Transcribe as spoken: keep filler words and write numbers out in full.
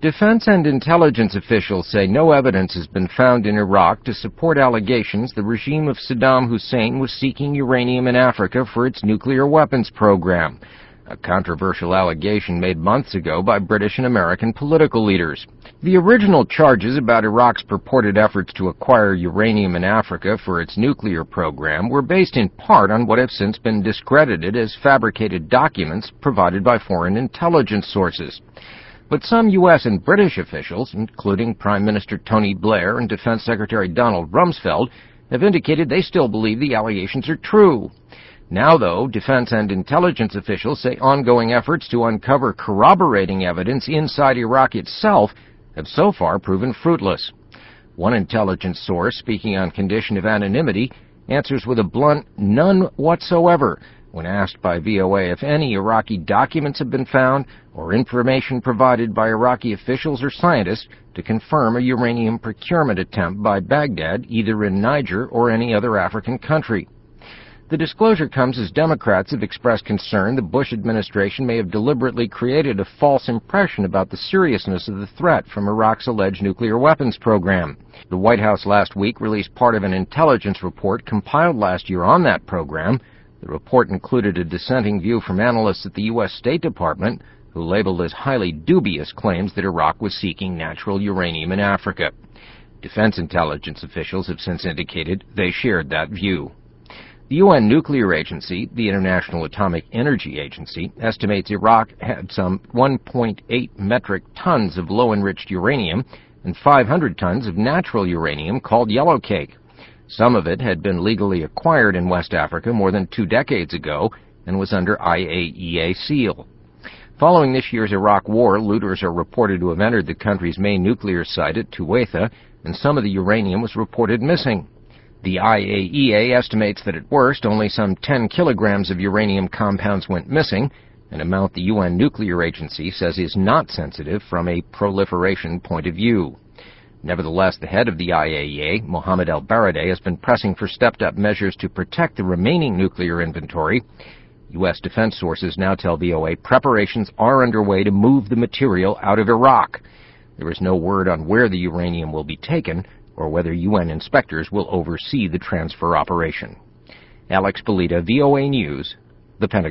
Defense and intelligence officials say no evidence has been found in Iraq to support allegations the regime of Saddam Hussein was seeking uranium in Africa for its nuclear weapons program, a controversial allegation made months ago by British and American political leaders. The original charges about Iraq's purported efforts to acquire uranium in Africa for its nuclear program were based in part on what have since been discredited as fabricated documents provided by foreign intelligence sources. But some U S and British officials, including Prime Minister Tony Blair and Defense Secretary Donald Rumsfeld, have indicated they still believe the allegations are true. Now, though, defense and intelligence officials say ongoing efforts to uncover corroborating evidence inside Iraq itself have so far proven fruitless. One intelligence source, speaking on condition of anonymity, answers with a blunt none whatsoever when asked by V O A if any Iraqi documents have been found or information provided by Iraqi officials or scientists to confirm a uranium procurement attempt by Baghdad either in Niger or any other African country. The disclosure comes as Democrats have expressed concern the Bush administration may have deliberately created a false impression about the seriousness of the threat from Iraq's alleged nuclear weapons program. The White House last week released part of an intelligence report compiled last year on that program. The report included a dissenting view from analysts at the U S State Department, who labeled as highly dubious claims that Iraq was seeking natural uranium in Africa. Defense intelligence officials have since indicated they shared that view. The U N Nuclear Agency, the International Atomic Energy Agency, estimates Iraq had some one point eight metric tons of low-enriched uranium and five hundred tons of natural uranium called yellowcake. Some of it had been legally acquired in West Africa more than two decades ago and was under I A E A seal. Following this year's Iraq war, looters are reported to have entered the country's main nuclear site at Tuwaitha, and some of the uranium was reported missing. The I A E A estimates that at worst only some ten kilograms of uranium compounds went missing, an amount the U N Nuclear Agency says is not sensitive from a proliferation point of view. Nevertheless, the head of the I A E A, Mohammed El-Baradei, has been pressing for stepped-up measures to protect the remaining nuclear inventory. U S defense sources now tell V O A preparations are underway to move the material out of Iraq. There is no word on where the uranium will be taken or whether U N inspectors will oversee the transfer operation. Alex Polita, V O A News, the Pentagon.